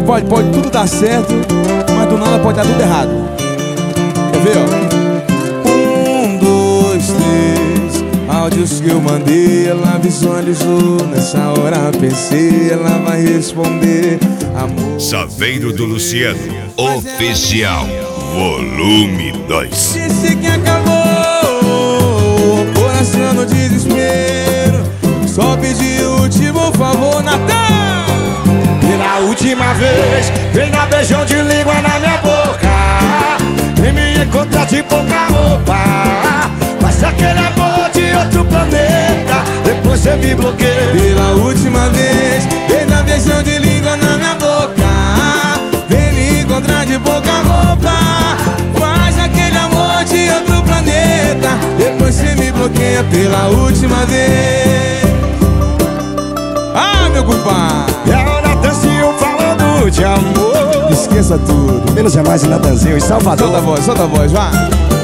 pode tudo dar certo, mas do nada pode dar tudo errado. Quer ver, ó? 1, 2, 3. Áudios que eu mandei, ela visualizou. Nessa hora pensei, ela vai responder. Amor. Saveiro do Luciano Oficial, volume 2. Disse que acabou, coração no desespero. Só pedi o último favor, Natan. Pela última vez, vem dar beijão de língua na minha boca. Vem me encontrar de pouca roupa. Faz aquele amor de outro planeta. Depois você me bloqueia. Pela última vez, vem dar beijão de língua na minha boca. Vem me encontrar de pouca roupa. Faz aquele amor de outro planeta. Depois você me bloqueia pela última vez. Ah, meu compadre! É o Natanzinho falando de amor. Esqueça tudo. Menos é mais o Natanzinho em Salvador. Solta a voz, vá.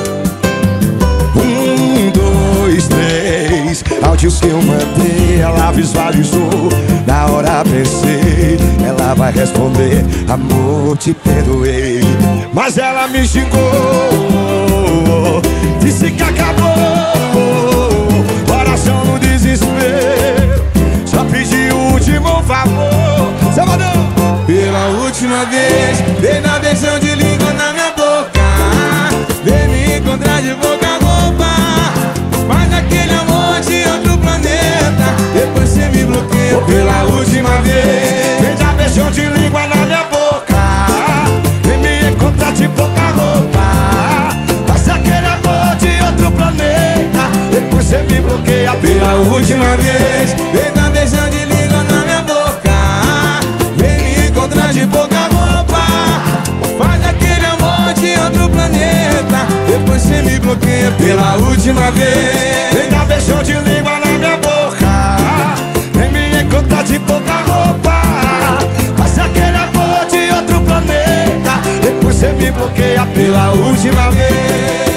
1, 2, 3. Áudios que eu mandei, ela visualizou. Na hora pensei, ela vai responder. Amor, te perdoei. Mas ela me xingou, disse que acabou. Coração no desespero. Só pedi o último favor. Salvador! Pela última vez, vem dar beijão de língua na minha boca. Vem me encontrar de boca roupa. Faz aquele amor de outro planeta. Depois você me bloqueia pela última vez. Vem dar beijão de língua na minha boca. Vem me encontrar de pouca roupa. Faz aquele amor de outro planeta. Depois você me bloqueia pela última vez. Vem dar beijão de língua na minha boca. Vem me encontrar de pouca roupa. Faz aquele amor de outro planeta. Depois você me bloqueia pela última vez. Vem dar beijão de língua na minha boca. Vem me encontrar de pouca roupa. Faz aquele amor de outro planeta. Depois você me bloqueia pela última vez.